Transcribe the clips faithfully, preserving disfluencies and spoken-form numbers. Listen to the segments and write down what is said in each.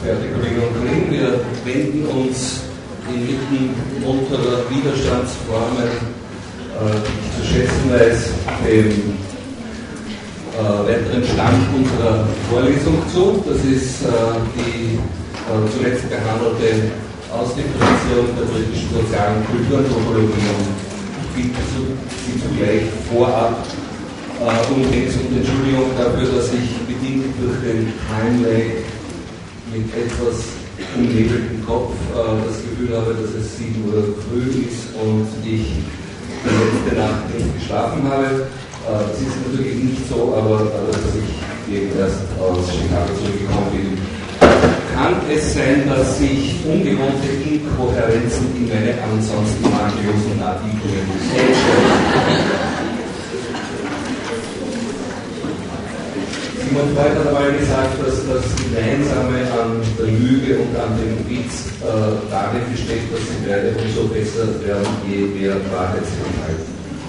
verehrte Kolleginnen und Kollegen, wir wenden uns inmitten unserer Widerstandsformen, äh, die ich zu schätzen weiß, dem äh, weiteren Stand unserer Vorlesung zu. Das ist äh, die äh, zuletzt behandelte Ausdifferenzierung der britischen sozialen Kulturanthropologie und bitte Sie zugleich vorab uh, um Entschuldigung dafür, dass ich bedingt durch den Time-Lag mit etwas umnebeltem Kopf uh, das Gefühl habe, dass es sieben Uhr früh ist und ich die letzte Nacht nicht geschlafen habe. Uh, das ist natürlich nicht so, aber dadurch, dass ich eben erst aus Chicago zurückgekommen bin, kann es sein, dass sich ungewohnte Inkohärenzen in meine ansonsten makellosen Darbietungen Simon Freud hat einmal gesagt, dass das Gemeinsame an der Lüge und an dem Witz äh, darin besteht, dass sie beide umso besser werden, je mehr Wahrheit sie enthalten.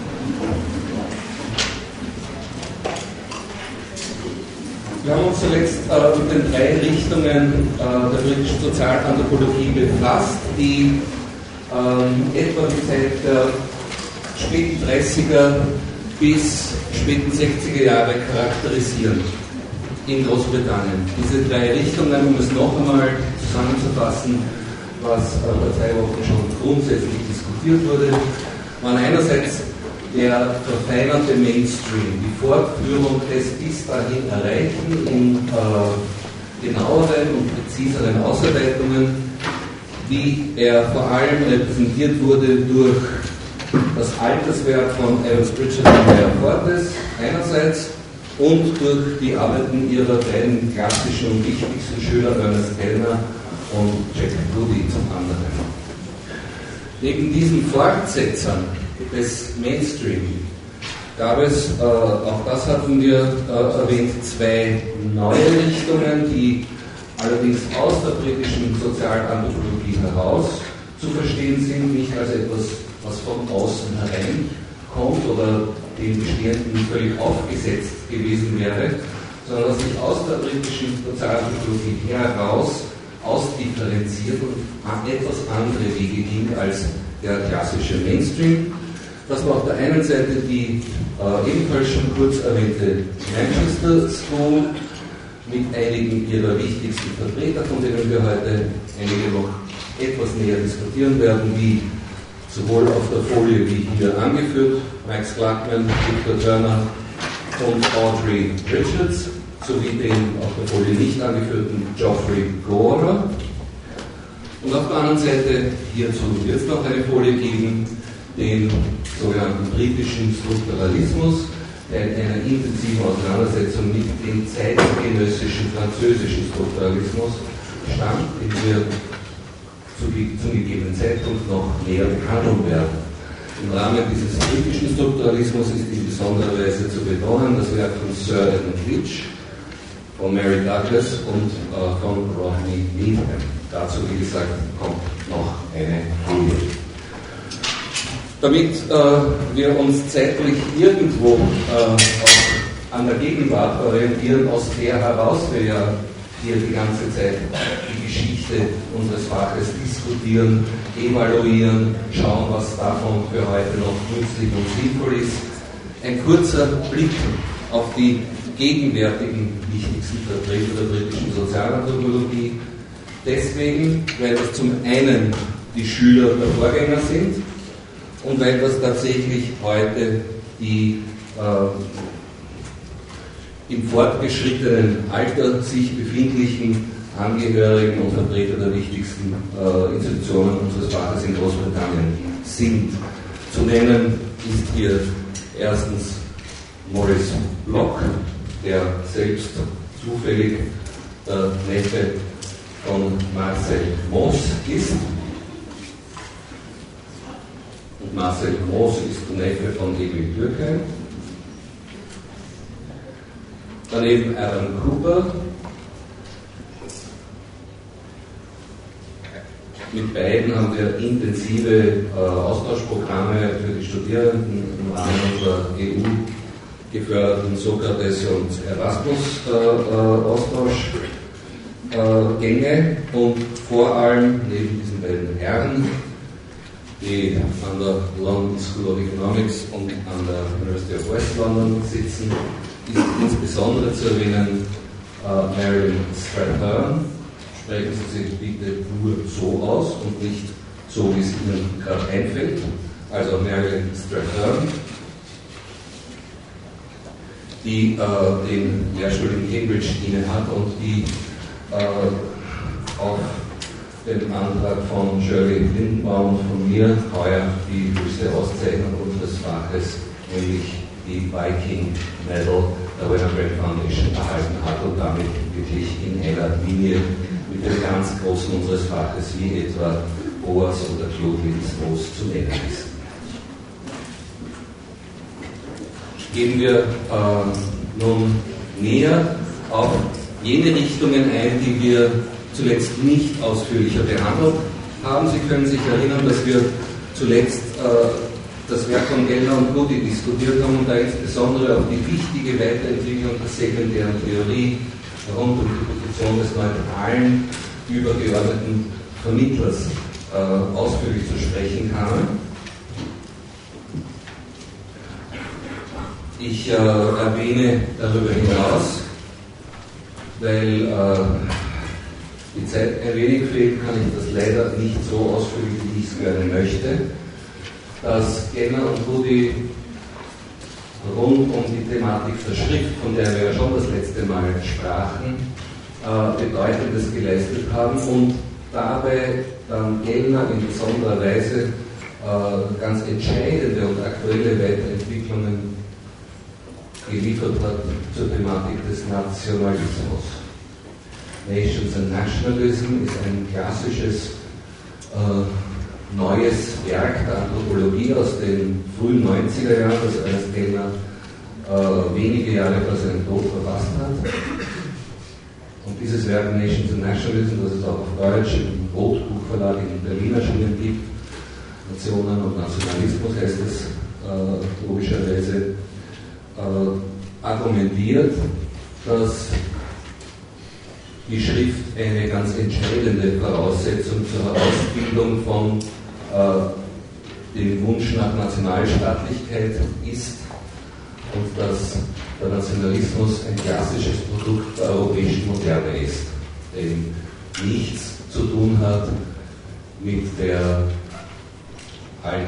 Wir haben uns zuletzt äh, mit den drei Richtungen äh, der britischen Sozialanthropologie befasst, die ähm, etwa die Zeit der späten dreißiger bis späten sechziger Jahre charakterisieren in Großbritannien. Diese drei Richtungen, um es noch einmal zusammenzufassen, was äh, vor zwei Wochen schon grundsätzlich diskutiert wurde, waren einerseits der verfeinerte Mainstream, die Fortführung des bis dahin Erreichten in äh, genaueren und präziseren Ausarbeitungen, wie er vor allem repräsentiert wurde durch das Alterswerk von Evans Pritchard und Meyer Fortes einerseits und durch die Arbeiten ihrer beiden klassischen und wichtigsten Schüler Ernest Kellner und Jack Moody zum anderen. Neben diesen Fortsetzern des Mainstream gab es, äh, auch das hatten wir äh, erwähnt, zwei neue Richtungen, die allerdings aus der britischen Sozialanthropologie heraus zu verstehen sind, nicht als etwas, was von außen hereinkommt oder dem Bestehenden völlig aufgesetzt gewesen wäre, sondern was sich aus der britischen Sozialanthropologie heraus ausdifferenziert und an etwas andere Wege ging als der klassische Mainstream. Das war auf der einen Seite die äh, ebenfalls schon kurz erwähnte Manchester School mit einigen ihrer wichtigsten Vertreter, von denen wir heute einige noch etwas näher diskutieren werden, wie sowohl auf der Folie wie hier angeführt, Max Gluckman, Victor Turner und Audrey Richards, sowie den auf der Folie nicht angeführten Geoffrey Gorer. Und auf der anderen Seite, hierzu wird es noch eine Folie geben, den sogenannten britischen Strukturalismus, der in einer intensiven Auseinandersetzung mit dem zeitgenössischen französischen Strukturalismus stand, den wir zu, zum gegebenen Zeitpunkt noch näher behandeln werden. Im Rahmen dieses britischen Strukturalismus ist in besonderer Weise zu betonen das Werk von Sir Edmund Leach, von Mary Douglas und äh, von Rodney Needham. Dazu, wie gesagt, kommt noch eine Folie. Damit äh, wir uns zeitlich irgendwo äh, auch an der Gegenwart orientieren, aus der heraus wir ja hier die ganze Zeit die Geschichte unseres Faches diskutieren, evaluieren, schauen, was davon für heute noch nützlich und sinnvoll ist. Ein kurzer Blick auf die gegenwärtigen wichtigsten Vertreter der britischen Sozialanthropologie. Deswegen, weil das zum einen die Schüler der Vorgänger sind, und weil das tatsächlich heute die äh, im fortgeschrittenen Alter sich befindlichen Angehörigen und Vertreter der wichtigsten äh, Institutionen unseres Faches in Großbritannien sind. Zu nennen ist hier erstens Maurice Locke, der selbst zufällig der Neffe von Marcel Mauss ist. Marcel Mauss ist der Neffe von Emil Durkheim. Daneben Adam Cooper. Mit beiden haben wir intensive äh, Austauschprogramme für die Studierenden im Rahmen unserer E U geförderten Sokrates und Erasmus äh, äh, Austausch. äh, Gänge und vor allem neben diesen beiden Herren, die an der London School of Economics und an der University of West London sitzen, ist insbesondere zu erwähnen äh, Marilyn Strathern. Sprechen Sie sich bitte nur so aus und nicht so, wie es Ihnen gerade einfällt. Also Marilyn Strathern, die äh, den Lehrstuhl in Cambridge inne hat und die äh, auf den Antrag von Shirley Lindenbaum und von mir heuer die höchste Auszeichnung unseres Faches, nämlich die Viking Medal der William Brand Foundation erhalten hat und damit wirklich in einer Linie mit den ganz Großen unseres Faches, wie etwa Boas oder Claude Lévi-Strauss zu nennen ist. Gehen wir äh, nun näher auf jene Richtungen ein, die wir zuletzt nicht ausführlicher behandelt haben. Sie können sich erinnern, dass wir zuletzt äh, das Werk von Gellner und Goody diskutiert haben und da insbesondere auch die wichtige Weiterentwicklung der sekundären Theorie rund um die Position des neutralen, übergeordneten Vermittlers äh, ausführlich zu sprechen kamen. Ich äh, erwähne darüber hinaus, weil äh, die Zeit ein wenig fehlt, kann ich das leider nicht so ausführlich, wie ich es gerne möchte, dass Gellner und Goody rund um die Thematik der Schrift, von der wir ja schon das letzte Mal sprachen, äh, Bedeutendes geleistet haben und dabei dann Gellner in besonderer Weise äh, ganz entscheidende und aktuelle Weiterentwicklungen geliefert hat zur Thematik des Nationalismus. Nations and Nationalism ist ein klassisches äh, neues Werk der Anthropologie aus den frühen neunziger Jahren, das Ernst Gellner äh, wenige Jahre vor seinem Tod verfasst hat. Und dieses Werk Nations and Nationalism, das es auch auf Deutsch im Rotbuchverlag in Berlin erschienen gibt, Nationen und Nationalismus heißt es äh, logischerweise, äh, argumentiert, dass die Schrift eine ganz entscheidende Voraussetzung zur Herausbildung von äh, dem Wunsch nach Nationalstaatlichkeit ist und dass der Nationalismus ein klassisches Produkt der europäischen Moderne ist, dem nichts zu tun hat mit der alt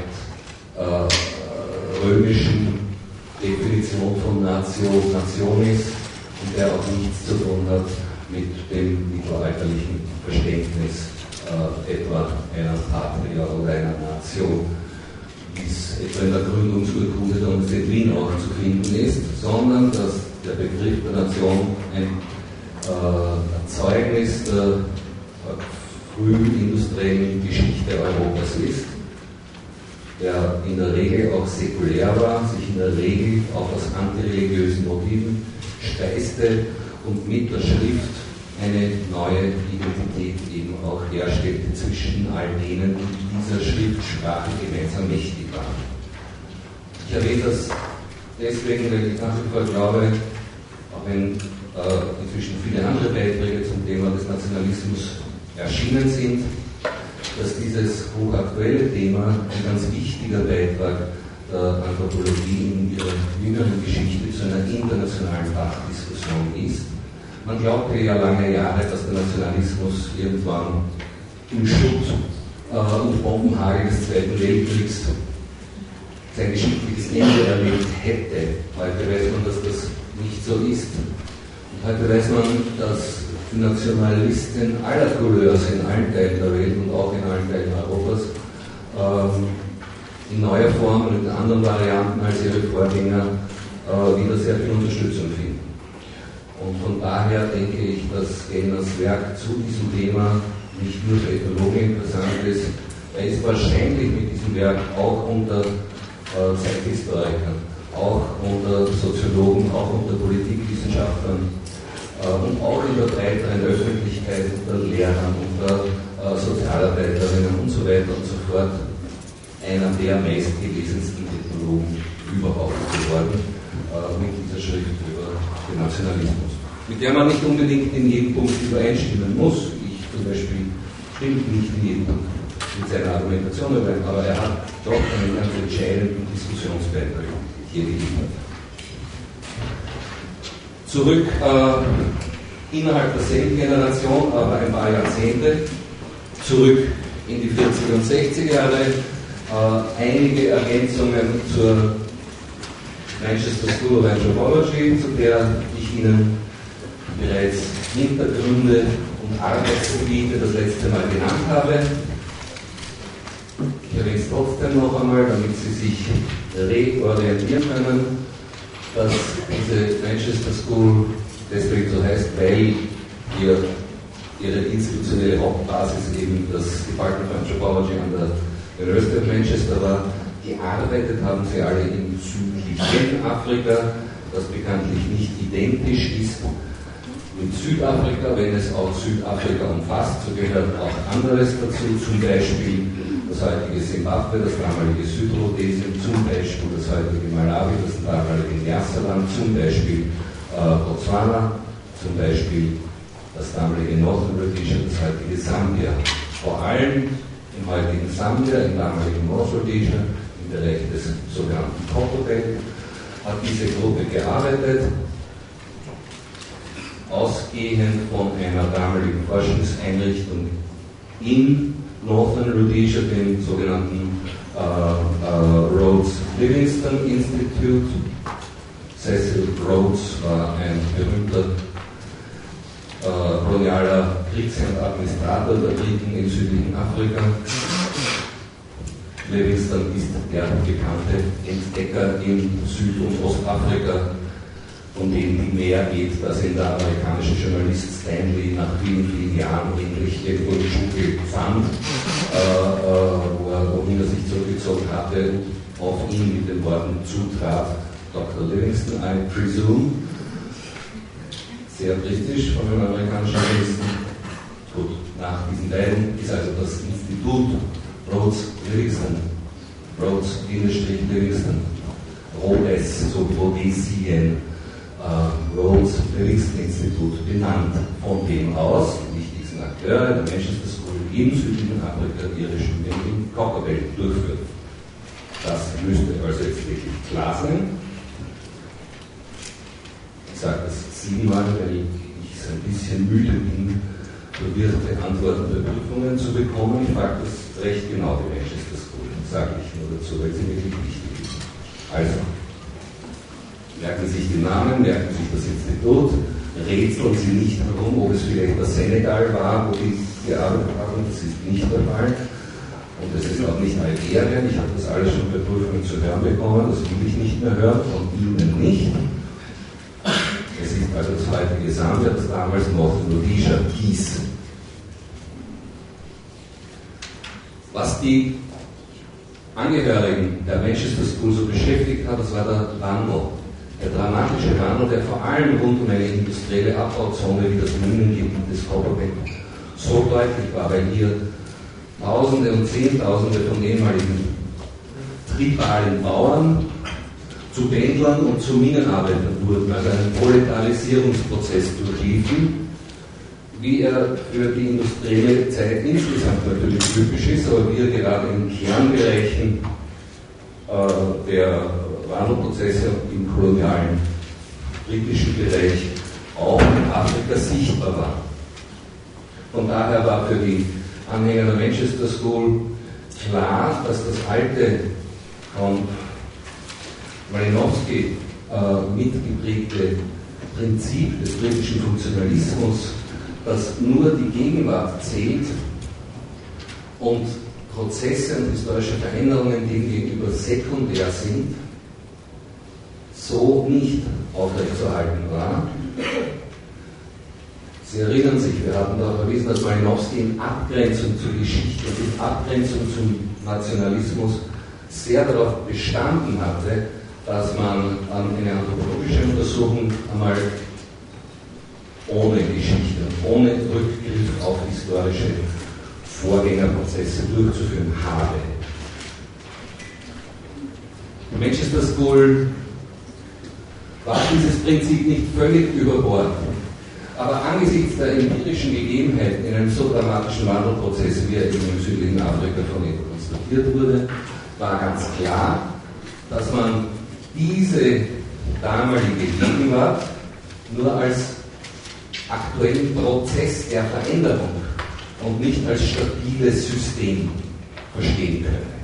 äh, römischen Definition von Natio Nationis und der auch nichts zu tun hat mit dem mittelalterlichen Verständnis äh, etwa einer Patria oder einer Nation, wie es etwa in der Gründungsurkunde der Universität Wien auch zu finden ist, sondern dass der Begriff der Nation ein äh, Erzeugnis der äh, frühen industriellen Geschichte Europas ist, der in der Regel auch säkulär war, sich in der Regel auch aus antireligiösen Motiven speiste und mit der Schrift eine neue Identität eben auch herstellte zwischen all denen, die dieser Schriftsprache gemeinsam mächtig waren. Ich erwähne das deswegen, weil ich nach wie vor glaube, auch wenn äh, inzwischen viele andere Beiträge zum Thema des Nationalismus erschienen sind, dass dieses hochaktuelle Thema ein ganz wichtiger Beitrag der Anthropologie in ihrer jüngeren Geschichte zu einer internationalen Fachdiskussion ist. Man glaubte ja lange Jahre, dass der Nationalismus irgendwann im Schutt äh, und Bombenhagel des Zweiten Weltkriegs sein geschichtliches Ende erlebt hätte. Heute weiß man, dass das nicht so ist. Und heute weiß man, dass die Nationalisten aller Couleurs in allen Teilen der Welt und auch in allen Teilen Europas ähm, in neuer Form und in anderen Varianten als ihre Vorgänger äh, wieder sehr viel Unterstützung finden. Und von daher denke ich, dass Gellners Werk zu diesem Thema nicht nur für Ethnologen interessant ist, er ist wahrscheinlich mit diesem Werk auch unter äh, Zeithistorikern, auch unter Soziologen, auch unter Politikwissenschaftlern äh, und auch in der breiteren Öffentlichkeit, unter Lehrern, unter äh, Sozialarbeiterinnen und so weiter und so fort einer der meistgelesensten Ethnologen überhaupt geworden äh, mit dieser Schrift über den Nationalismus. mit der man nicht unbedingt in jedem Punkt übereinstimmen muss. Ich zum Beispiel stimme nicht in jedem Punkt mit seiner Argumentation überein, aber er hat doch einen ganz entscheidenden Diskussionsbeitrag hier geliefert. Zurück äh, innerhalb derselben Generation, aber ein paar Jahrzehnte, zurück in die vierziger und sechziger Jahre, äh, einige Ergänzungen zur Manchester School of Anthropology, zu der ich Ihnen bereits Hintergründe und Arbeitsgebiete das letzte Mal genannt habe. Ich erwähne es trotzdem noch einmal, damit Sie sich reorientieren können, dass diese Manchester School deswegen so heißt, weil ihr, ihre institutionelle Hauptbasis eben das Department of Anthropology an der University of Manchester war. Gearbeitet haben sie alle im südlichen Afrika, das bekanntlich nicht identisch ist mit Südafrika, wenn es auch Südafrika umfasst, so gehört auch anderes dazu, zum Beispiel das heutige Simbabwe, das damalige Südrhodesien, zum Beispiel das heutige Malawi, das damalige Nyasaland, zum Beispiel äh, Botswana, zum Beispiel das damalige Northern Rhodesia, das heutige Sambia. Vor allem im heutigen Sambia, im damaligen North Rhodesia, im Bereich des sogenannten Copper Belt, hat diese Gruppe gearbeitet, ausgehend von einer damaligen Forschungseinrichtung in Northern Rhodesia, dem sogenannten äh, äh, Rhodes Livingston Institute. Cecil Rhodes war ein berühmter äh, kolonialer Kriegsherr und Administrator der Briten im südlichen Afrika. Livingston ist der bekannte Entdecker in Süd- und Ostafrika, von dem die mehr geht, dass ihn der amerikanische Journalist Stanley nach vielen, vielen Jahren endlich irgendwo im Dschungel fand, äh, äh, wo er, wohin er sich zurückgezogen hatte, auf ihn mit den Worten zutrat: Doktor Livingston, I presume. Sehr britisch von den amerikanischen Journalisten. Gut, nach diesen beiden ist also das Institut Rhodes Livingston, Rhodes Livingston, Rhodes, so Rhodesien, Uh, Rhodes Livingston Institut benannt, von dem aus die wichtigsten Akteure der Manchester School im südlichen Afrika ihre Studien im Copperbelt durchführen. Das müsste also jetzt wirklich klar sein. Ich sage das siebenmal, weil ich ein bisschen müde bin, verwirrte Antworten der Prüfungen zu bekommen. Ich frage das recht genau, die Manchester School, sage ich nur dazu, weil sie wirklich wichtig ist. Also, merken Sie sich die Namen, merken Sie sich das Institut, rätseln Sie nicht herum, ob es vielleicht das Senegal war, wo die gearbeitet haben, das ist nicht der Fall. Und es ist auch nicht Algerien, ich habe das alles schon bei Prüfungen zu hören bekommen, das will ich nicht mehr hören, von Ihnen nicht. Es ist also das heutige Sambia, das damals Northern Rhodesia hieß. Was die Angehörigen der Manchester School so beschäftigt hat, das war der Wandel. Der dramatische Wandel, der vor allem rund um eine industrielle Abbauzone wie das Minengebiet des Copperbelt so deutlich war, weil hier Tausende und Zehntausende von ehemaligen tribalen Bauern zu Pendlern und zu Minenarbeitern wurden, also einen Proletarisierungsprozess durchliefen, wie er für die industrielle Zeit insgesamt natürlich typisch ist, aber wie er gerade in Kernbereichen äh, der Wandelprozesse im kolonialen britischen Bereich auch in Afrika sichtbar war. Von daher war für die Anhänger der Manchester School klar, dass das alte von Malinowski äh, mitgeprägte Prinzip des britischen Funktionalismus, dass nur die Gegenwart zählt und Prozesse und historische Veränderungen dem gegenüber sekundär sind, so nicht aufrechtzuerhalten war. Sie erinnern sich, wir hatten darauf verwiesen, dass Malinowski in Abgrenzung zur Geschichte und in Abgrenzung zum Nationalismus sehr darauf bestanden hatte, dass man eine anthropologische Untersuchung einmal ohne Geschichte, ohne Rückgriff auf historische Vorgängerprozesse durchzuführen habe. Die Manchester School war dieses Prinzip nicht völlig über Bord Aber angesichts der empirischen Gegebenheiten in einem so dramatischen Wandelprozess, wie er eben im südlichen Afrika von ihm konstatiert wurde, war ganz klar, dass man diese damalige Gegenwart nur als aktuellen Prozess der Veränderung und nicht als stabiles System verstehen könne.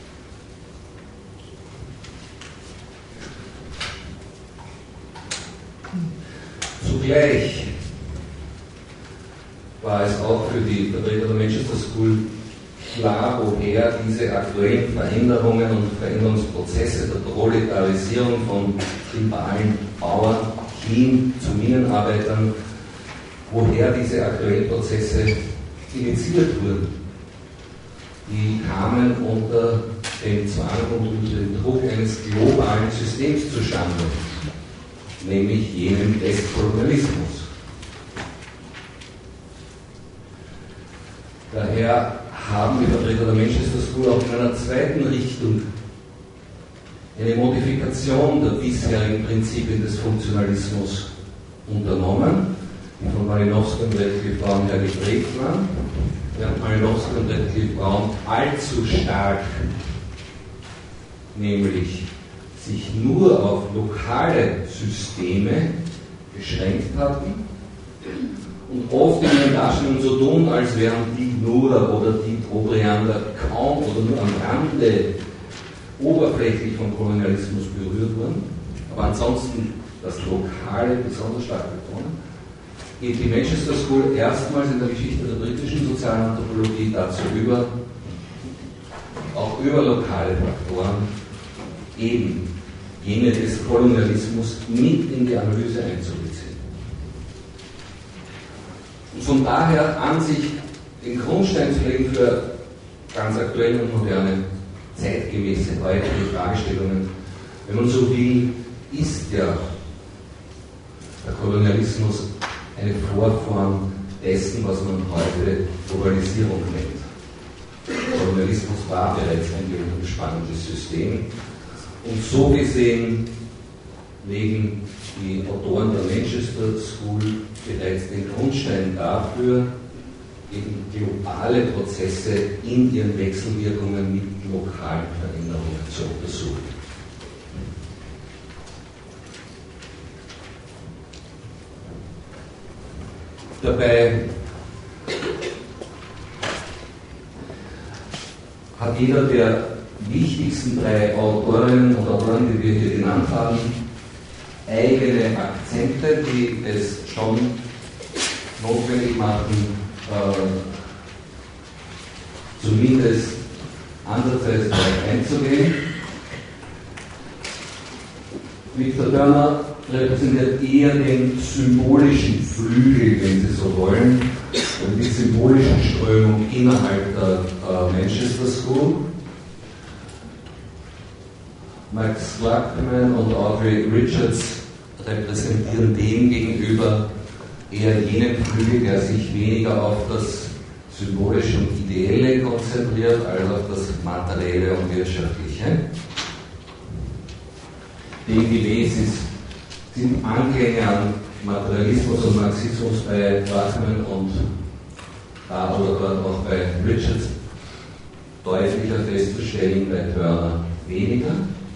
Zugleich war es auch für die Vertreter der Manchester School klar, woher diese aktuellen Veränderungen und Veränderungsprozesse der Proletarisierung von tribalen Bauern hin zu Minenarbeitern, woher diese aktuellen Prozesse initiiert wurden. Die kamen unter dem Zwang und unter dem Druck eines globalen Systems zustande, nämlich jenem des Kolonialismus. Daher haben die Vertreter der Manchester School auch in einer zweiten Richtung eine Modifikation der bisherigen Prinzipien des Funktionalismus unternommen, die von Malinowski und Radcliffe Brown her geprägt waren, während Malinowski und Radcliffe Brown allzu stark, nämlich sich nur auf lokale Systeme beschränkt hatten und oft in ihren Darstellungen so tun, als wären die Nura oder die Trobriander kaum oder nur am Rande oberflächlich vom Kolonialismus berührt wurden, aber ansonsten das Lokale besonders stark betonen, geht die Manchester School erstmals in der Geschichte der britischen Sozialanthropologie dazu über, auch über lokale Faktoren eben jene des Kolonialismus mit in die Analyse einzubeziehen. Und von daher an sich den Grundstein zu legen für ganz aktuelle und moderne, zeitgemäße, heutige Fragestellungen. Wenn man so will, ist ja der Kolonialismus eine Vorform dessen, was man heute Globalisierung nennt. Kolonialismus war bereits ein gewaltspannendes System. Und so gesehen legen die Autoren der Manchester School bereits den Grundstein dafür, eben globale Prozesse in ihren Wechselwirkungen mit lokalen Veränderungen zu untersuchen. Dabei hat jeder der wichtigsten drei Autorinnen und Autoren, die wir hier genannt haben, eigene Akzente, die es schon notwendig machen, äh, zumindest andererseits darauf einzugehen. Victor Turner repräsentiert eher den symbolischen Flügel, wenn Sie so wollen, und die symbolische Strömung innerhalb der äh, Manchester School. Max Gluckman und Audrey Richards repräsentieren dem gegenüber eher jenen Flügel, der sich weniger auf das Symbolische und Ideelle konzentriert, als auf das Materielle und Wirtschaftliche. Demgemäß sind Anklänge an Materialismus und Marxismus bei Gluckman und da oder dort auch bei Richards deutlicher festzustellen, bei Turner weniger.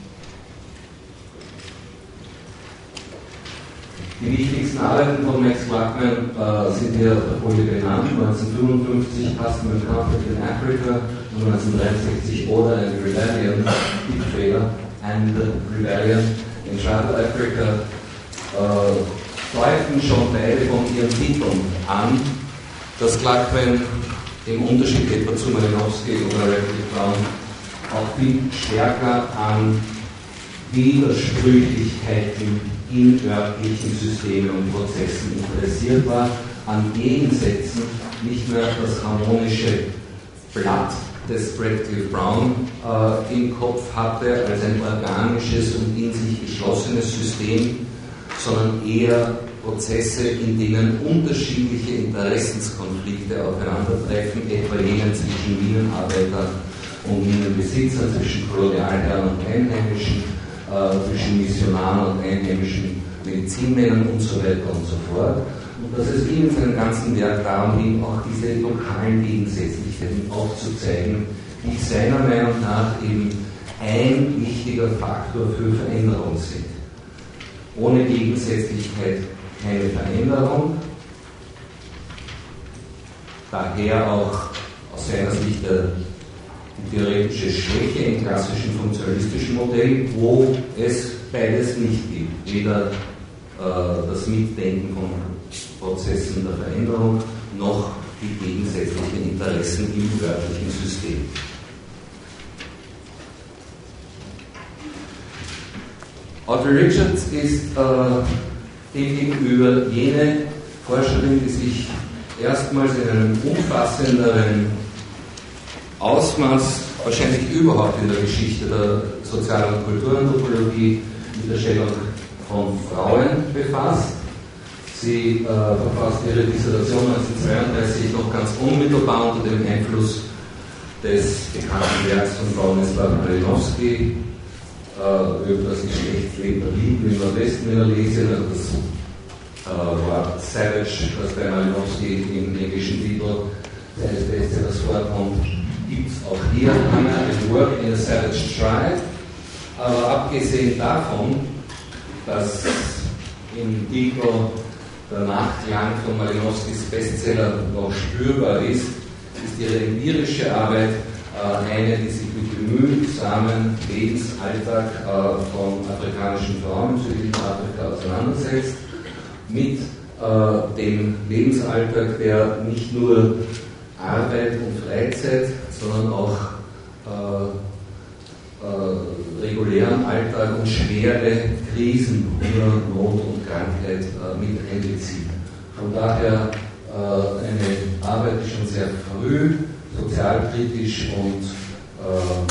Die wichtigsten Arbeiten von Max Gluckman äh, sind hier auf der Folie benannt: neunzehnhundertfünfundfünfzig Custom and Conflict in Africa, neunzehnhundertdreiundsechzig Order and Rebellion, Big Trader and Rebellion in Tribal Africa, äh, deuten schon beide von ihren Titeln an, dass Gluckman im Unterschied etwa zu Malinowski oder Radcliffe Brown auch viel stärker an Widersprüchlichkeiten in örtlichen Systemen und Prozessen interessiert war, an Gegensätzen, nicht mehr das harmonische Blatt des Radcliffe Brown äh, im Kopf hatte als ein organisches und in sich geschlossenes System, sondern eher Prozesse, in denen unterschiedliche Interessenskonflikte aufeinandertreffen, etwa jenen zwischen Minenarbeitern und Minenbesitzern, zwischen Kolonialherren und Einheimischen, äh, zwischen Missionaren und einheimischen Medizinmännern und so weiter und so fort. Und dass es ihm in seinem ganzen Werk darum ging, auch diese lokalen Gegensätzlichkeiten aufzuzeigen, die seiner Meinung nach eben ein wichtiger Faktor für Veränderung sind. Ohne Gegensätzlichkeit keine Veränderung. Daher auch aus seiner Sicht der theoretische Schwäche im klassischen funktionalistischen Modell, wo es beides nicht gibt. Weder äh, das Mitdenken von Prozessen der Veränderung, noch die gegensätzlichen Interessen im wörtlichen System. Audrey Richards ist äh, demgegenüber jene Forscherin, die sich erstmals in einem umfassenderen Ausmaß, wahrscheinlich überhaupt in der Geschichte der Sozial- und Kulturanthropologie, mit der Stellung von Frauen befasst. Sie äh, verfasst ihre Dissertation neunzehnhundertzweiunddreißig noch ganz unmittelbar unter dem Einfluss des bekannten Werks von Bronislaw Malinowski äh, über das Geschlechtsleben der Liebe im Nordwesten, wenn er lese, das äh, Wort Savage, das bei Malinowski im englischen Titel seines Bestsellers vorkommt, gibt es auch hier ein Work in a Savage Tribe. Aber abgesehen davon, dass im Titel Der Nachklang von Malinowskis Bestseller noch spürbar ist, ist ihre empirische Arbeit äh, eine, die sich mit dem mühsamen Lebensalltag äh, von afrikanischen Frauen im südlichen Afrika auseinandersetzt, mit äh, dem Lebensalltag, der nicht nur Arbeit und Freizeit, sondern auch äh, äh, regulären Alltag und schwere Krisen, Hunger, Not und Krankheit äh, mit einbezieht. Von daher äh, eine Arbeit, die schon sehr früh sozialkritisch und äh,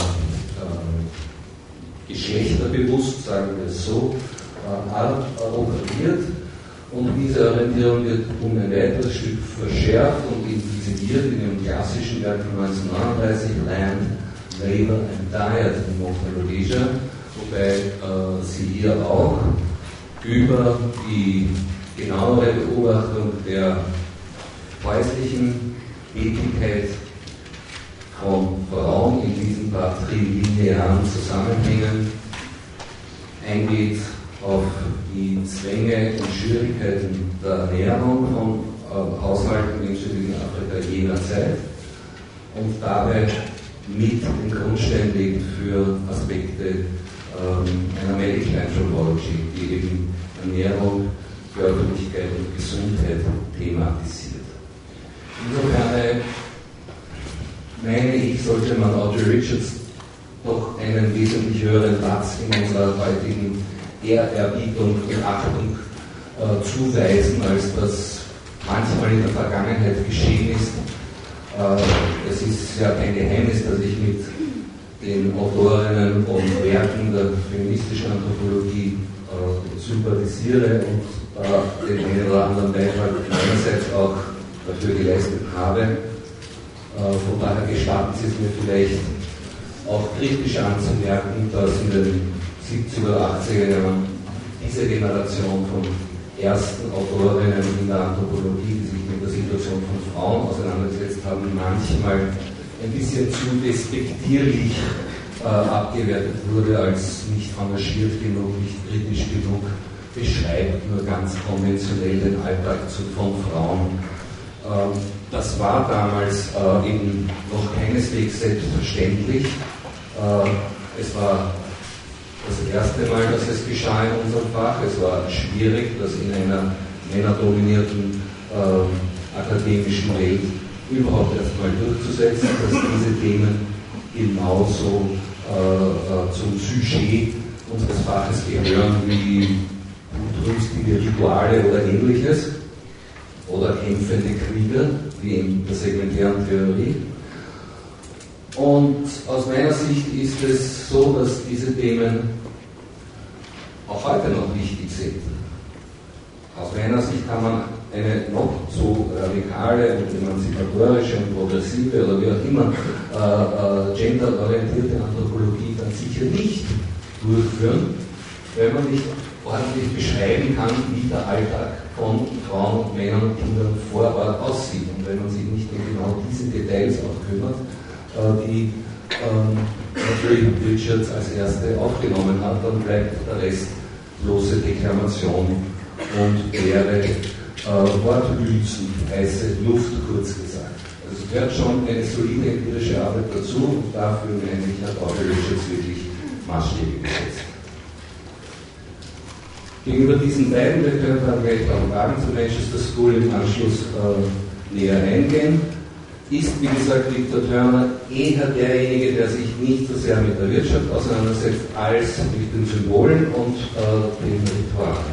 äh, geschlechterbewusst, sagen wir es so, äh, operiert. Und diese Orientierung wird um ein weiteres Stück verschärft und intensiviert in dem klassischen Werk von neunzehnhundertneununddreißig, Land, Labor and Diet in Modern Rhodesia, wobei äh, sie hier auch über die genauere Beobachtung der häuslichen Tätigkeit von Frauen in diesen patrilinearen Zusammenhängen eingeht, auf die Zwänge und Schwierigkeiten der Ernährung von äh, Haushalten im südlichen Afrika jener Zeit und dabei mit den Grundstein legt für Aspekte ähm, einer Medical Anthropology, die eben Ernährung, Körperlichkeit und Gesundheit thematisiert. Insofern meine ich, sollte man Audrey Richards doch einen wesentlich höheren Platz in unserer heutigen Ehrerbietung und Achtung äh, zuweisen, als das manchmal in der Vergangenheit geschehen ist. Äh, es ist ja kein Geheimnis, dass ich mit den Autorinnen und Werken der feministischen Anthropologie äh, sympathisiere und äh, den einen oder anderen Beitrag meinerseits auch dafür geleistet habe. Äh, von daher gestatten Sie es mir vielleicht auch kritisch anzumerken, dass in den siebziger oder achtziger Jahren diese Generation von ersten Autorinnen in der Anthropologie, die sich mit der Situation von Frauen auseinandergesetzt haben, manchmal ein bisschen zu despektierlich äh, abgewertet wurde, als nicht engagiert genug, nicht kritisch genug, beschreibt nur ganz konventionell den Alltag von Frauen. Ähm, das war damals äh, eben noch keineswegs selbstverständlich. Äh, es war das erste Mal, dass es geschah in unserem Fach. Es war schwierig, das in einer männerdominierten äh, akademischen Welt überhaupt erstmal durchzusetzen, dass diese Themen genauso äh, äh, zum Sujet unseres Faches gehören wie trüstige Rituale oder ähnliches oder kämpfende Krieger, wie in der segmentären Theorie. Und aus meiner Sicht ist es so, dass diese Themen auch heute noch wichtig sind. Aus meiner Sicht kann man eine noch so radikale und emanzipatorische und progressive oder wie auch immer äh, äh, genderorientierte Anthropologie dann sicher nicht durchführen, wenn man nicht ordentlich beschreiben kann, wie der Alltag von Frauen, Männern und Kindern vor Ort aussieht. Und wenn man sich nicht um genau diese Details auch kümmert, die ähm, natürlich Richards als erste aufgenommen hat, dann bleibt der Rest bloße Deklamation und leere äh, Worthülsen, heiße Luft, kurz gesagt. Also es gehört schon eine solide empirische Arbeit dazu und dafür, nämlich, hat auch Richards wirklich Maßstäbe gesetzt. Gegenüber diesen beiden, wir können dann gleich auch Fragen zu Manchester School im Anschluss äh, näher eingehen, ist, wie gesagt, Victor Turner eher derjenige, der sich nicht so sehr mit der Wirtschaft auseinandersetzt, als mit den Symbolen und äh, den Ritualen.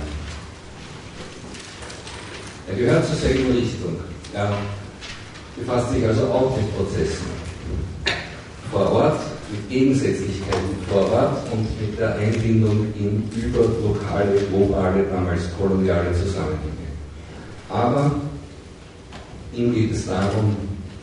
Er gehört zur selben Richtung. Er befasst sich also auch mit Prozessen vor Ort, mit Gegensätzlichkeiten vor Ort und mit der Einbindung in überlokale, globale, damals koloniale Zusammenhänge. Aber ihm geht es darum,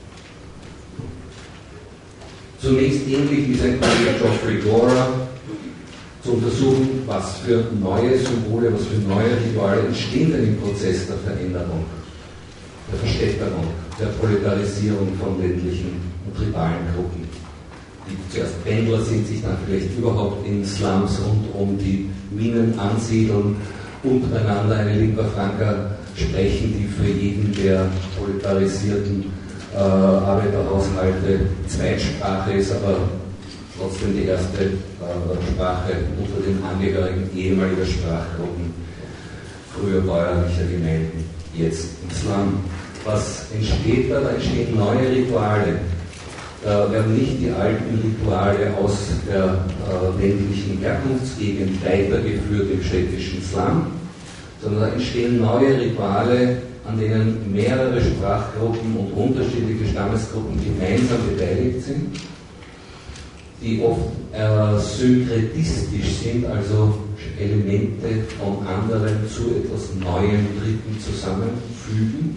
zunächst ähnlich wie sein Kollege Geoffrey Gora zu untersuchen, was für neue Symbole, was für neue Rituale entstehen denn im Prozess der Veränderung, der Verstädterung, der Proletarisierung von ländlichen und tribalen Gruppen. Die zuerst Pendler sind, sich dann vielleicht überhaupt in Slums rund um die Minen ansiedeln, untereinander eine Lingua Franca sprechen, die für jeden der proletarisierten äh, Arbeiterhaushalte Zweitsprache ist, aber trotzdem die erste äh, Sprache unter den Angehörigen ehemaliger Sprachgruppen, früher bäuerlicher Gemeinden, jetzt im Slum. Was entsteht da? Da entstehen neue Rituale. Da werden nicht die alten Rituale aus der äh, ländlichen Herkunftsgegend weitergeführt im städtischen Slum, sondern da entstehen neue Rituale, an denen mehrere Sprachgruppen und unterschiedliche Stammesgruppen gemeinsam beteiligt sind, die oft äh, synkretistisch sind, also Elemente von anderen zu etwas Neuem, Dritten zusammenfügen.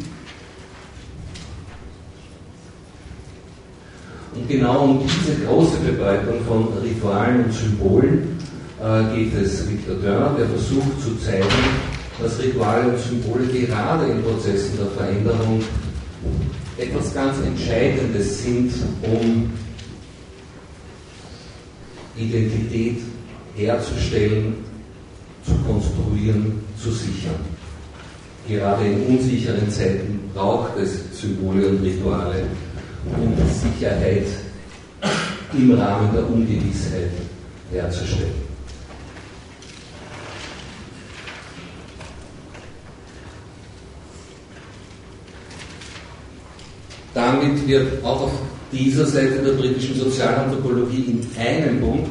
Und genau um diese große Bedeutung von Ritualen und Symbolen äh, geht es Victor Turner, der versucht zu zeigen, dass Rituale und Symbole gerade in Prozessen der Veränderung etwas ganz Entscheidendes sind, um Identität herzustellen, zu konstruieren, zu sichern. Gerade in unsicheren Zeiten braucht es Symbole und Rituale, um Sicherheit im Rahmen der Ungewissheit herzustellen. Damit wird auch auf dieser Seite der britischen Sozialanthropologie in einem Punkt,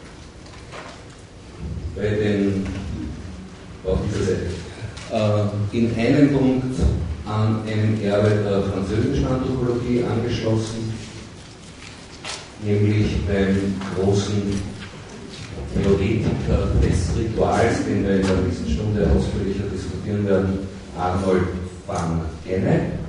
bei den, auf dieser Seite, äh, in einem Punkt an einem Erbe der französischen Anthropologie angeschlossen, nämlich beim großen Theoretiker des Rituals, den wir in der nächsten Stunde ausführlicher diskutieren werden, Arnold van Gennep.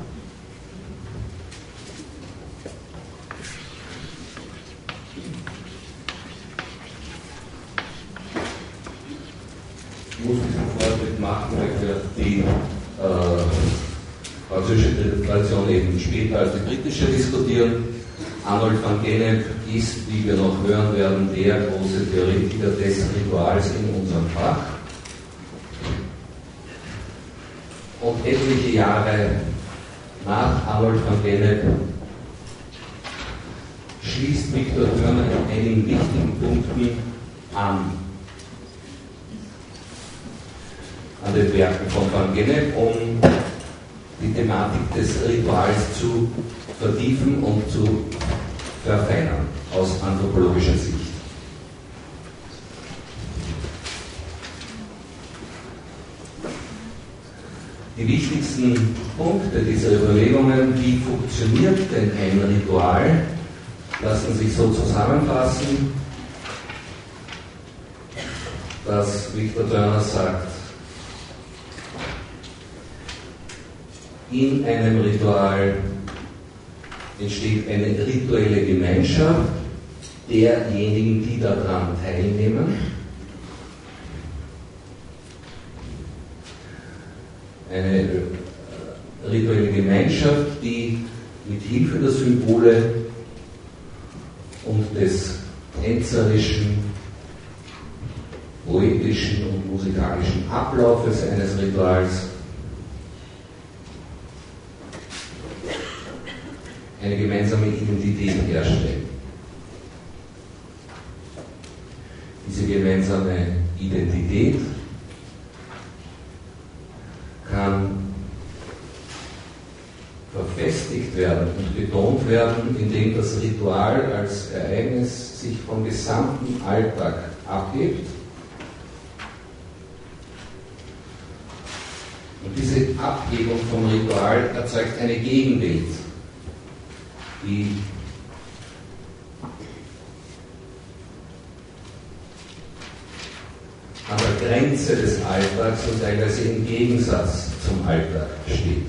Ich muss diesen Vortritt machen, weil wir die äh, französische Tradition eben später als die britische diskutieren. Arnold van Gennep ist, wie wir noch hören werden, der große Theoretiker des Rituals in unserem Fach. Und etliche Jahre nach Arnold van Gennep schließt Victor Turner in einigen wichtigen Punkten an. an den Werken von van Gennep, um die Thematik des Rituals zu vertiefen und zu verfeinern aus anthropologischer Sicht. Die wichtigsten Punkte dieser Überlegungen, wie funktioniert denn ein Ritual, lassen sich so zusammenfassen, dass Victor Turner sagt, in einem Ritual entsteht eine rituelle Gemeinschaft derjenigen, die daran teilnehmen. eine rituelle Gemeinschaft, die mit Hilfe der Symbole und des tänzerischen, poetischen und musikalischen Ablaufes eines Rituals eine gemeinsame Identität herstellen. Diese gemeinsame Identität kann verfestigt werden und betont werden, indem das Ritual als Ereignis sich vom gesamten Alltag abhebt. Und diese Abhebung vom Ritual erzeugt eine Gegenwelt, die an der Grenze des Alltags und teilweise im Gegensatz zum Alltag steht.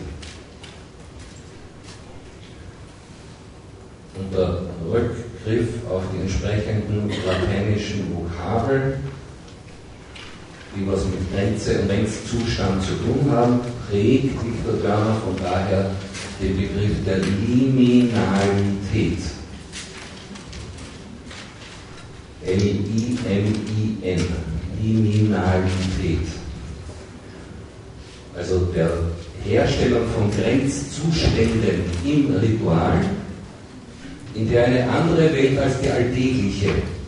Und der Rückgriff auf die entsprechenden lateinischen Vokabel, die was mit Grenze und Grenzzustand zu tun haben, prägt Victor Dörner von daher den Begriff der Liminalität. L I M I N, Liminalität. Also der Herstellung von Grenzzuständen im Ritual, in der eine andere Welt als die alltägliche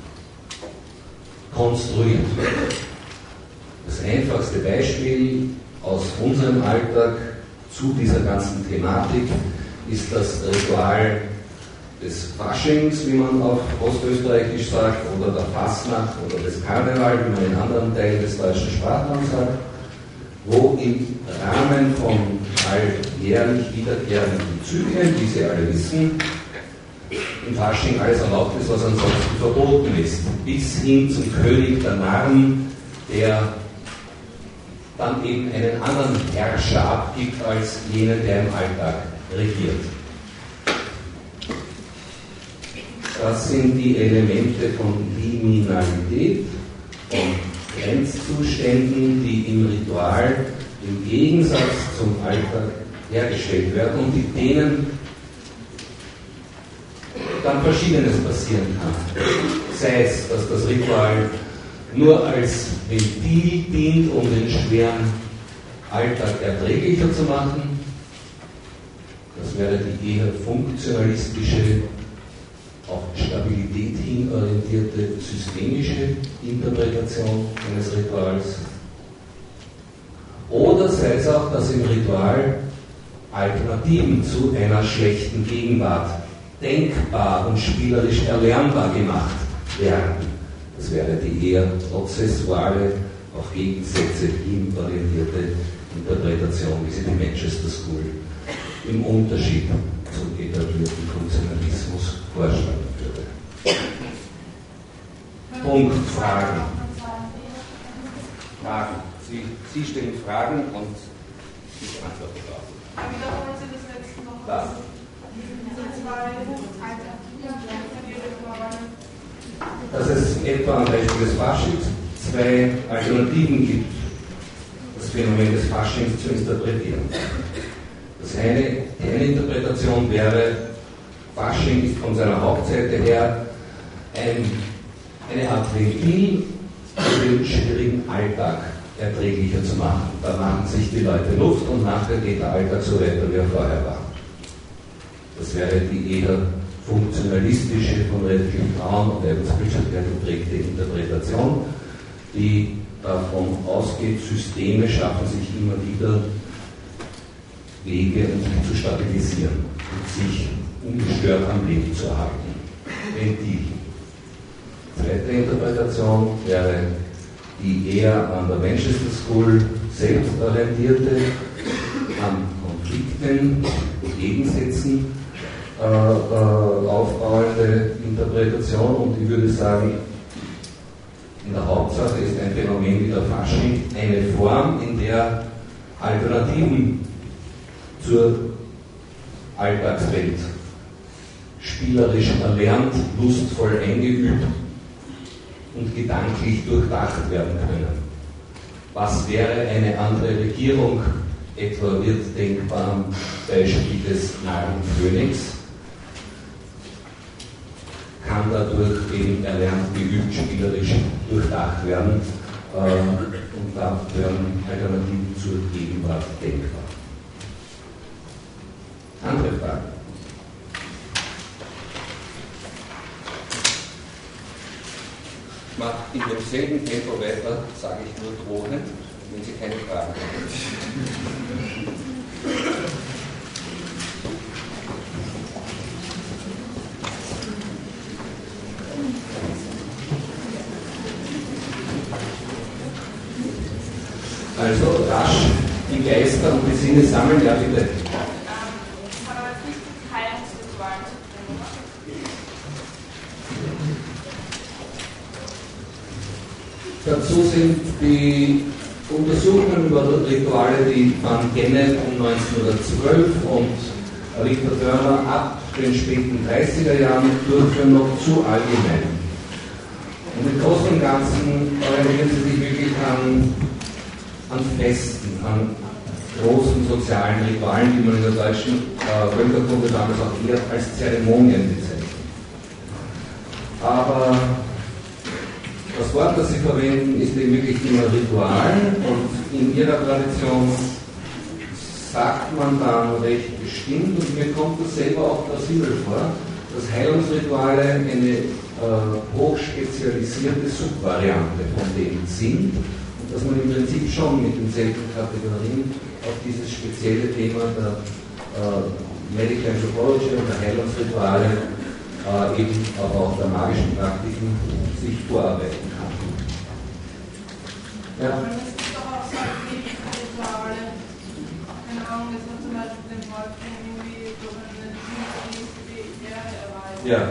konstruiert wird. Das einfachste Beispiel aus unserem Alltag zu dieser ganzen Thematik ist das Ritual des Faschings, wie man auf Ostösterreichisch sagt, oder der Fastnacht oder des Karneval, wie man in anderen Teilen des deutschen Sprachraums sagt, wo im Rahmen von alljährlich wiederkehrenden Zyklen, wie Sie alle wissen, im Fasching alles erlaubt ist, was ansonsten verboten ist, bis hin zum König der Narren, der dann eben einen anderen Herrscher abgibt als jenen, der im Alltag regiert. Das sind die Elemente von Liminalität, von Grenzzuständen, die im Ritual im Gegensatz zum Alltag hergestellt werden und mit denen dann Verschiedenes passieren kann. Sei es, dass das Ritual nur als Ventil dient, um den schweren Alltag erträglicher zu machen. Das wäre die eher funktionalistische, auf Stabilität hin orientierte, systemische Interpretation eines Rituals. Oder sei es auch, dass im Ritual Alternativen zu einer schlechten Gegenwart denkbar und spielerisch erlernbar gemacht werden. Das wäre die eher prozessuale, auf Gegensätze hin orientierte Interpretation, wie sie die Manchester School im Unterschied zum etablierten Funktionalismus vorschlagen würde. Punkt, Fragen. Fragen. Sie, Sie stellen Fragen und ich antworte darauf. Wiederholen Sie das letzte noch. Was? Dass es etwa am Beispiel des Faschings zwei Alternativen gibt, das Phänomen des Faschings zu interpretieren. Das eine, die eine Interpretation wäre, Fasching ist von seiner Hauptseite her ein, eine Art Ventil, um den schwierigen Alltag erträglicher zu machen. Da machen sich die Leute Luft und nachher geht der Alltag so weiter, wie er vorher war. Das wäre die eher funktionalistische, von relativ Braun und Evans Pritchard geprägte Interpretation, die davon ausgeht, Systeme schaffen sich immer wieder Wege, um sich zu stabilisieren und sich ungestört am Leben zu erhalten. Ventil. Zweite Interpretation wäre die eher an der Manchester School selbst orientierte, an Konflikten und Gegensätzen äh, äh, aufbauende Interpretation, und ich würde sagen, in der Hauptsache ist ein Phänomen wie der Fasching eine Form, in der Alternativen zur Alltagswelt spielerisch erlernt, lustvoll eingeübt und gedanklich durchdacht werden können. Was wäre eine andere Regierung Etwa wird denkbar am Beispiel des Narren Phönix, kann dadurch eben erlernt, geübt, spielerisch durchdacht werden äh, und da werden Alternativen zur Gegenwart denkbar. Andere Fragen? Ich mache in demselben Tempo weiter, sage ich nur drohend, wenn Sie keine Fragen haben. Also rasch die Geister und die Sinne sammeln, ja bitte. Dazu sind die Untersuchungen über Rituale, die Van Gennep um neunzehnhundertzwölf und Victor Dörner ab den späten dreißiger Jahren durchführen, noch zu allgemein. Und im Großen und Ganzen orientieren sie sich wirklich an, an Festen, an großen sozialen Ritualen, die man in der deutschen äh, Völkerkunde damals auch eher als Zeremonien bezeichnet. Aber das Wort, das sie verwenden, ist eben wirklich immer Ritual und in ihrer Tradition sagt man dann recht bestimmt, und mir kommt das selber auch plausibel vor, dass Heilungsrituale eine äh, hochspezialisierte Subvariante von denen sind und dass man im Prinzip schon mit denselben Kategorien auf dieses spezielle Thema der äh, Medical Anthropology und der Heilungsrituale äh, eben aber auch der magischen Praktiken sich vorarbeiten kann. Ja. Aber es gibt doch auch so Rituale. Keine Ahnung, dass man zum Beispiel den Häuptling irgendwie durch eine die Erde erweist. Ja.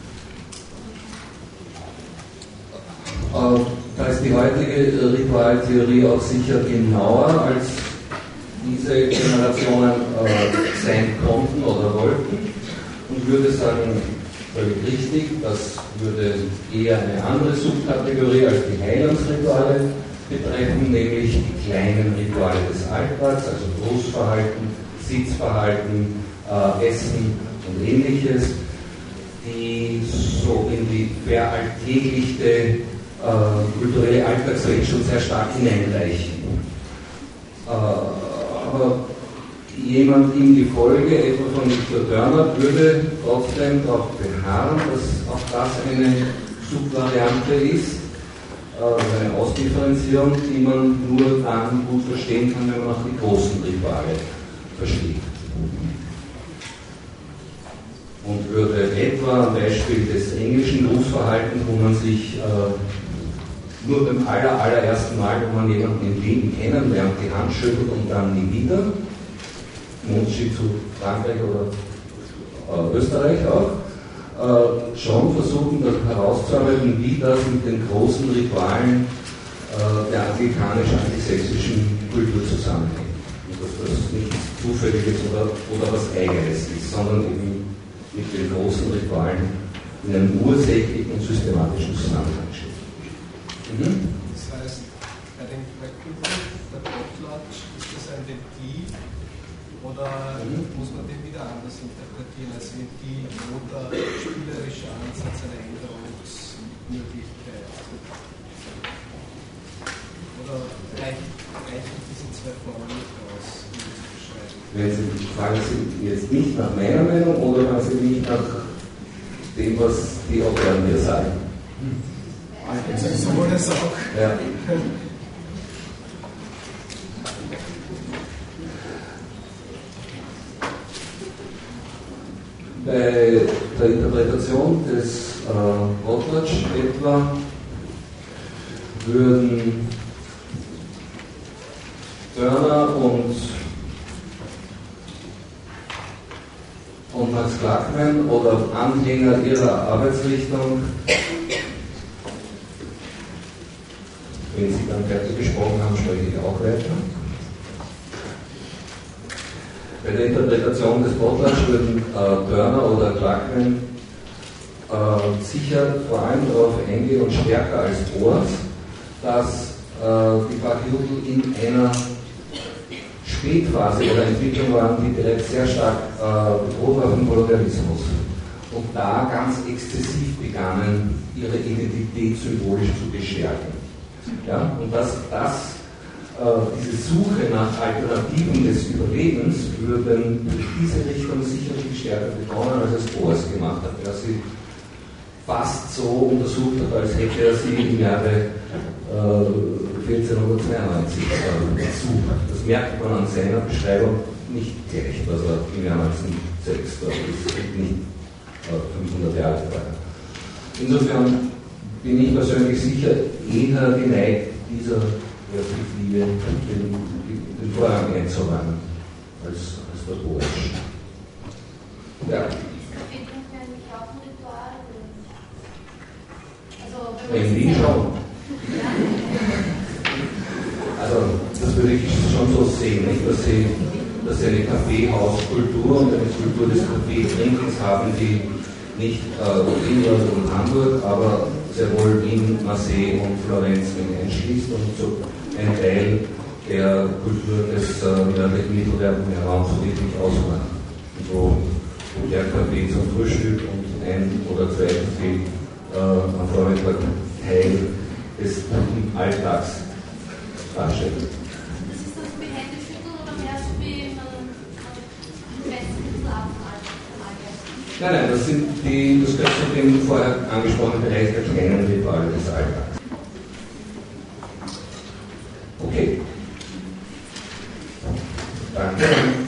Äh, da ist die heutige Ritualtheorie auch sicher genauer, als diese Generationen äh, sein konnten oder wollten, und würde sagen, völlig richtig, das würde eher eine andere Subkategorie als die Heilungsrituale betreffen, nämlich die kleinen Rituale des Alltags, also Grußverhalten, Sitzverhalten, äh, Essen und ähnliches, die so in die veralltäglichte äh, kulturelle Alltagswelt schon sehr stark hineinreichen. Äh, aber jemand im Gefolge, etwa von Victor Dörner, würde trotzdem darauf beharren, dass auch das eine Subvariante ist, äh, eine Ausdifferenzierung, die man nur dann gut verstehen kann, wenn man auch die großen Rituale versteht. Und würde etwa am Beispiel des englischen Grußverhaltens, wo man sich äh, nur beim aller, allerersten Mal, wo man jemanden im Leben kennenlernt, die Hand schüttelt und dann nie wieder, Unterschied zu Frankreich oder äh, Österreich auch, äh, schon versuchen, das herauszuarbeiten, wie das mit den großen Ritualen äh, der anglikanisch-angelsächsischen Kultur zusammenhängt. Und dass das nichts Zufälliges oder, oder was Eigenes ist, sondern eben mit den großen Ritualen in einem ursächlichen und systematischen Zusammenhang steht. Mhm. Das heißt, bei dem der Potlatch, ist das ein Ventil? Oder mhm. muss man den wieder anders interpretieren als Ventil, wo der spielerische Ansatz eine Änderungsmöglichkeit? Oder reichen, reichen diese zwei Formen nicht aus, um das zu beschreiben? Wenn Sie fragen Sie jetzt nicht nach meiner Meinung oder fragen Sie nicht nach dem, was die Autoren mir sagen? Sowohl als auch. Ja. Bei der Interpretation des äh, Potlatch etwa würden Dörner und, und Max Klackmann oder Anhänger ihrer Arbeitsrichtung, wenn Sie dann fertig gesprochen haben, spreche ich auch weiter. Bei der Interpretation des Potlatch würden äh, Dörner oder Klackmann äh, sicher vor allem darauf eingehen und stärker als Boas, dass äh, die Bach-Judel in einer Spätphase ihrer Entwicklung waren, die bereits sehr stark äh, bedroht war vom Kolonialismus. Und da ganz exzessiv begannen, ihre Identität symbolisch zu bestärken. Ja? Und dass das, äh, diese Suche nach Alternativen des Überlebens würden durch diese Richtung sicherlich stärker begonnen, als es Boas gemacht hat, der sie fast so untersucht hat, als hätte er sie im Jahre äh, vierzehnhundertzweiundneunzig äh, besucht. Das merkt man an seiner Beschreibung nicht gleich, dass er im Jahr neunzehnhundertsechs war. Das ist nicht fünfhundert Jahre vorher. Insofern bin ich persönlich sicher eher geneigt, dieser Perspektive den, den Vorrang einzuräumen als, als der Boas. Ja. In Wien schon. Also, das würde ich schon so sehen, nicht? Dass sie, dass sie eine Kaffeehauskultur und eine Kultur des Kaffeetrinkens haben, die nicht äh, in England und Hamburg, aber sehr wohl Wien, Marseille und Florenz mit einschließt und so ein Teil der Kultur des äh, nördlichen mitteleuropäischen Raums so wirklich ausmacht. Wo, wo der Kaffee zum Frühstück und ein oder zwei Kaffee äh, am Vormittag Teil des guten Alltags darstellt. Das ist das wie Hände schütteln oder mehr so wie man Festmittel abhalten? Nein, nein, das sind die, das gehört zu dem vorher angesprochenen Bereich der kleinen Rituale des Alltags. Okay. Danke.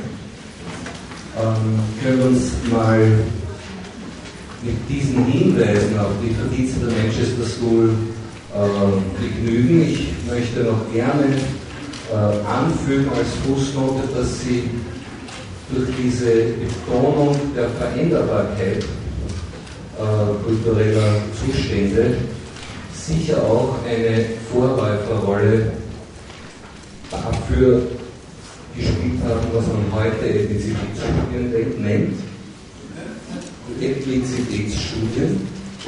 Ähm, können wir uns mal mit diesen Hinweisen auf die Verdienste der Manchester School äh, begnügen. Ich möchte noch gerne äh, anfügen als Fußnote, dass Sie durch diese Betonung der Veränderbarkeit äh, kultureller Zustände sicher auch eine Vorläuferrolle dafür gespielt haben, was man heute Ethnizitätsstudien nennt. Ethnizitätsstudien.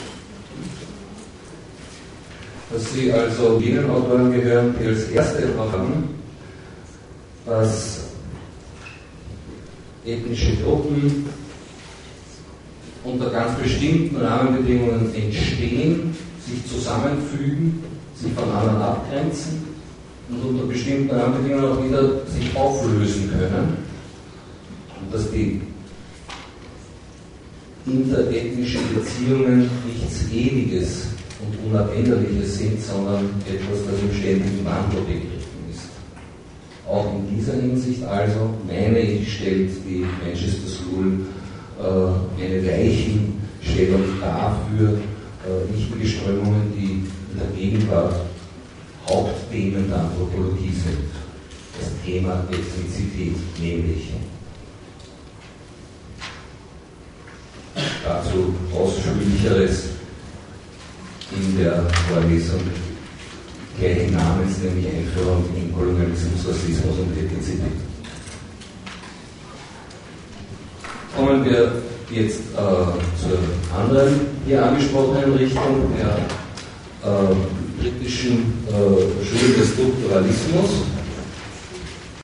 Dass Sie also jenen Autoren gehören, die als erste haben, dass ethnische Gruppen unter ganz bestimmten Rahmenbedingungen entstehen, sich zusammenfügen, sich von anderen abgrenzen und unter bestimmten Rahmenbedingungen auch wieder sich auflösen können. Und dass die interethnischen Beziehungen nichts Ewiges und Unabänderliches sind, sondern etwas, das im ständigen Wandel begriffen ist. Auch in dieser Hinsicht also, meine ich, stellt die Manchester School äh, eine Weichenstellung dafür, äh, wichtige Strömungen, die in der Gegenwart Hauptthemen der Anthropologie sind. Das Thema Ethnizität nämlich. Dazu Ausführlicheres in der Vorlesung gleichen Namens, nämlich Einführung in Kolonialismus, Rassismus und Ethnizität. Kommen wir jetzt äh, zur anderen hier angesprochenen Richtung, der äh, britischen äh, Schule des Strukturalismus.